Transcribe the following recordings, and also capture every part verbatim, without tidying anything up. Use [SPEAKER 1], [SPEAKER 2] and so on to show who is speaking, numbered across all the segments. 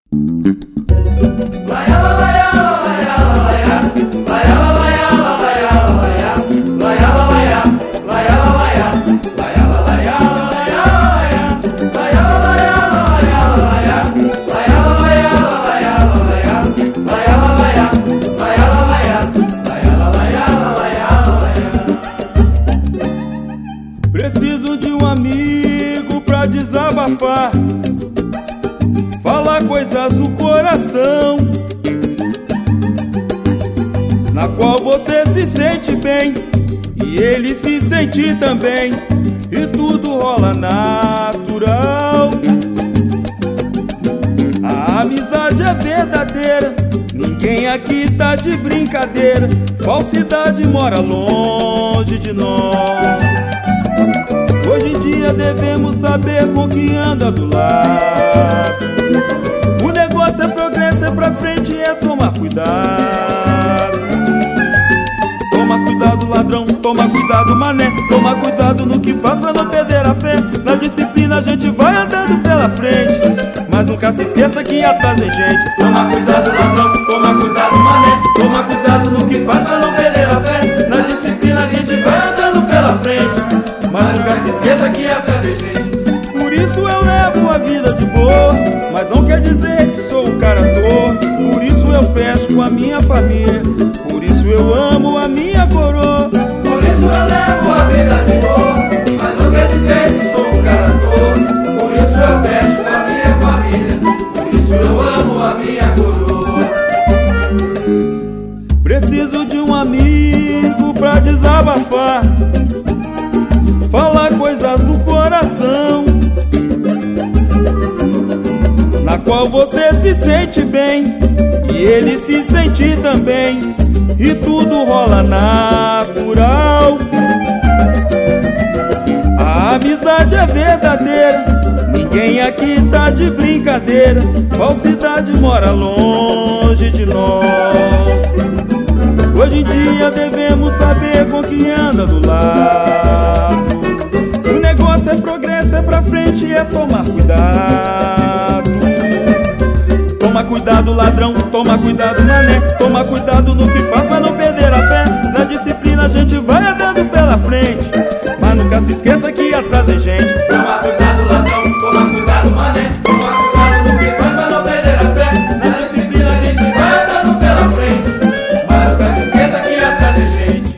[SPEAKER 1] Preciso de um amigo pra desabafar, falar coisas no coração, na qual você se sente bem e ele se sente também, e tudo rola natural. A amizade é verdadeira, ninguém aqui tá de brincadeira, falsidade mora longe de nós. Hoje em dia devemos saber com quem anda do lado. O negócio é progresso, é pra frente, é tomar cuidado. Toma cuidado, ladrão, toma cuidado, mané. Toma cuidado no que faz pra não perder a fé. Na disciplina a gente vai andando pela frente, mas nunca se esqueça que atrás tem gente. Toma cuidado, ladrão, toma cuidado, mané. Toma cuidado no que faz pra não perder a fé. Na disciplina a gente vai andando pela frente, mas nunca se esqueça que atrás tem gente. Por isso eu levo a vida de boa, mas não quer dizer que sou um cara à toa. Por isso eu fecho com a minha família, por isso eu amo a minha coroa.
[SPEAKER 2] Por isso eu levo a vida de boa, mas não quer dizer que sou um cara à toa. Por isso eu fecho com a minha família, por isso eu amo a minha coroa.
[SPEAKER 1] Preciso de um amigo pra desabafar, falar coisas no coração, na qual você se sente bem e ele se sente também, e tudo rola natural. A amizade é verdadeira, ninguém aqui tá de brincadeira, falsidade mora longe de nós. Hoje em dia devemos saber com quem anda do lado. O negócio é progresso, é pra frente, é tomar cuidado. Toma cuidado, ladrão, toma cuidado, mané. Toma cuidado no que faz pra não perder a fé. Na disciplina a gente vai andando pela frente, mas nunca se esqueça que atrás tem gente.
[SPEAKER 2] Toma cuidado, ladrão, toma cuidado, mané. Toma cuidado no que faz pra não perder a fé. Na disciplina a gente vai andando pela frente, mas nunca se esqueça que atrás tem gente.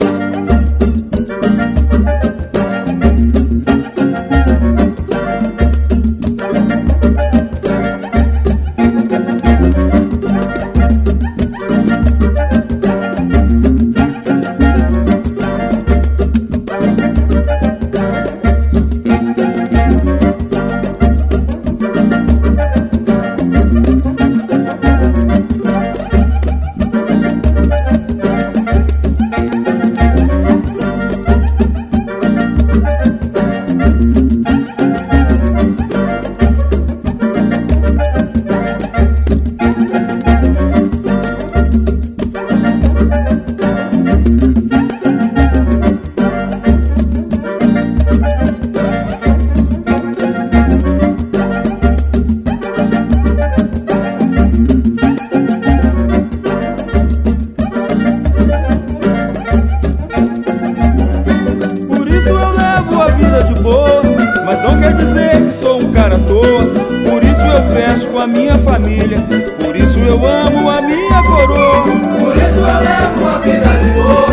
[SPEAKER 1] Mas não quer dizer que sou um cara à toa. Por isso eu fecho com a minha família, por isso eu amo a minha coroa.
[SPEAKER 2] Por isso eu levo a vida de boa.